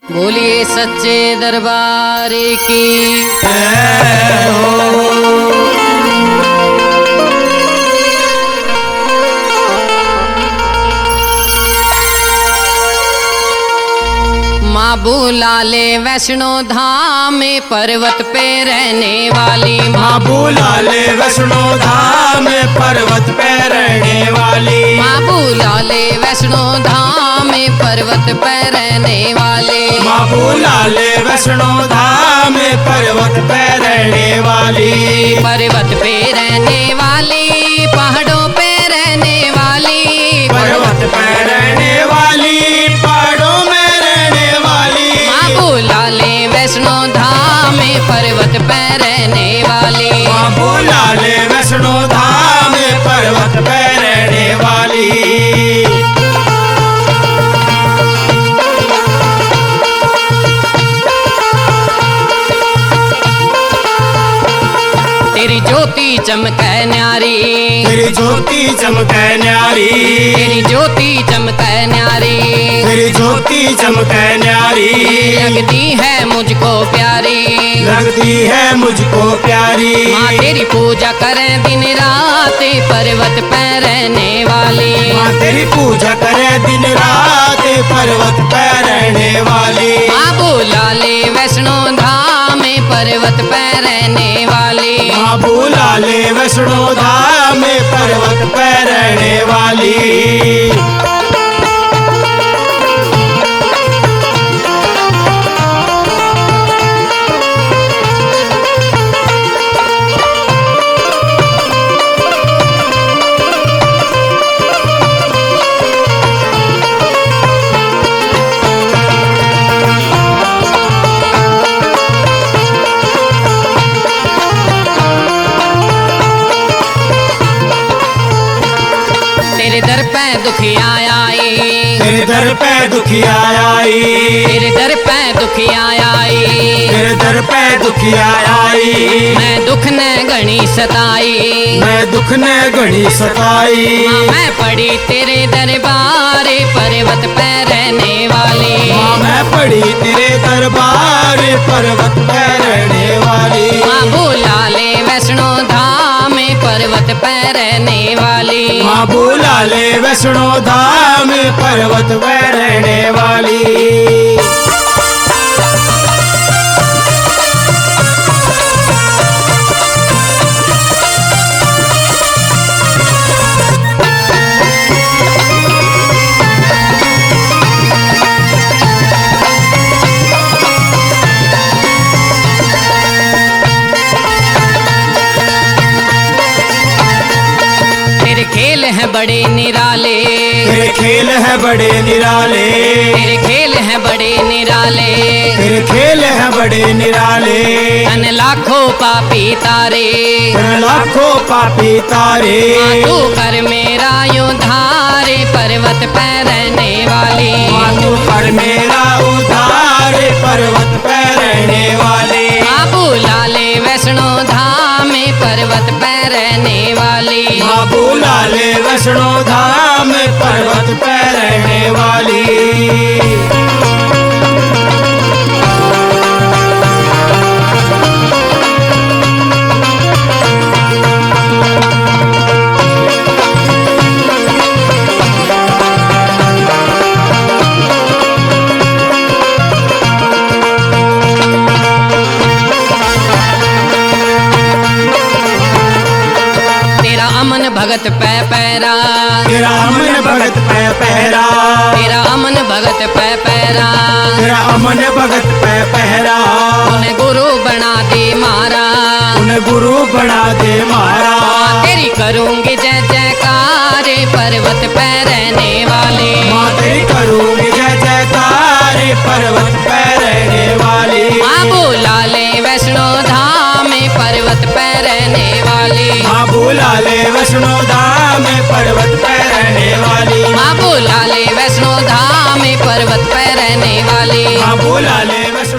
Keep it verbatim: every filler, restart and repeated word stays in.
बोलिए सच्चे दरबार की माँ बुला ले वैष्णो धाम पर्वत पे रहने वाली। माँ बुला ले वैष्णो धाम पर्वत पे रहने वाली। माँ बुला ले वैष्णो धाम पर्वत पे रहने वाले। माँ बुला ले वैष्णो धाम पर्वत पे रहने वाली। पर्वत पे रहने वाली, पहाड़ों पे रहने वाली। पर्वत पे रहने वाली, पहाड़ों में रहने वाली। माँ बुला ले वैष्णो धाम पर्वत पे रहने वाली। माँ बुला ले वैष्णो धाम पर्वत पे रहने वाली। तेरी ज्योति चमके न्यारी, तेरी ज्योति चमके न्यारी। तेरी ज्योति चमके न्यारी, तेरी ज्योति चमके न्यारी। लगती है मुझको प्यारी, लगती है मुझको प्यारी। माँ तेरी पूजा करें दिन रात पर्वत पे रहने वाली। माँ तेरी पूजा करे दिन रात पर्वत पे रहने वाली। माँ बुला ले वैष्णो धाम पर्वत पे रहने वाली। माँ बुला ले वैष्णो धाम पर्वत पे रहने वाली। तेरे दर पे दुखिया आई, तेरे दर पे दुखिया आई। तेरे दर पे दुखिया आई, तेरे दर पे दुखिया आई। मैं दुख ने घनी सताई, मैं दुख ने घड़ी सताई। माँ मैं पड़ी तेरे दरबार पर्वत पे रहने वाली। माँ मैं पड़ी तेरे दरबार पर्वत पे रहने वाली। माँ बुला ले वैष्णो धाम पर्वत पे रहने वाली। माँ बुला ले वैष्णो धाम पर्वत पे रहने वाली। तेरे खेल हैं बड़े निराले, तेरे खेल है बड़े निराले। तेरे खेल हैं बड़े निराले, तेरे खेल है बड़े निराले। तन लाखों पापी तारे, तेरे लाखों पापी तारे। माँ तू कर मेरा उद्धार पर्वत पे रहने वाली। माँ तू कर मेरा उद्धार पर्वत पे रहने वाली। माँ बुला ले वैष्णो धाम पर्वत पे रहने वाली। माँ बुला ले वैष्णो धाम पर्वत पे रहने वाली। तेरा अमन भगत पै पैरा, तेरा अमन भगत पे पहरा। तेरा अमन भगत पै पैरा, तेरा अमन भगत पे पहरा। उन्हें गुरु बना दे मारा। उन्हें गुरु बना दे मारा। तेरी करूंगी जय जयकार पर्वत पे रहने वाले। माँ तेरी करूंगी जय जयकार पर्वत पे रहने वाली। माँ बुला ले वैष्णो धाम पर्वत पे रहने वाली। माँ बुला ले वैष्णो धाम पर्वत पे रहने वाली। माँ बुला ले वैष्णो धाम पर्वत पे रहने वाली। माँ बुला ले वैष्णो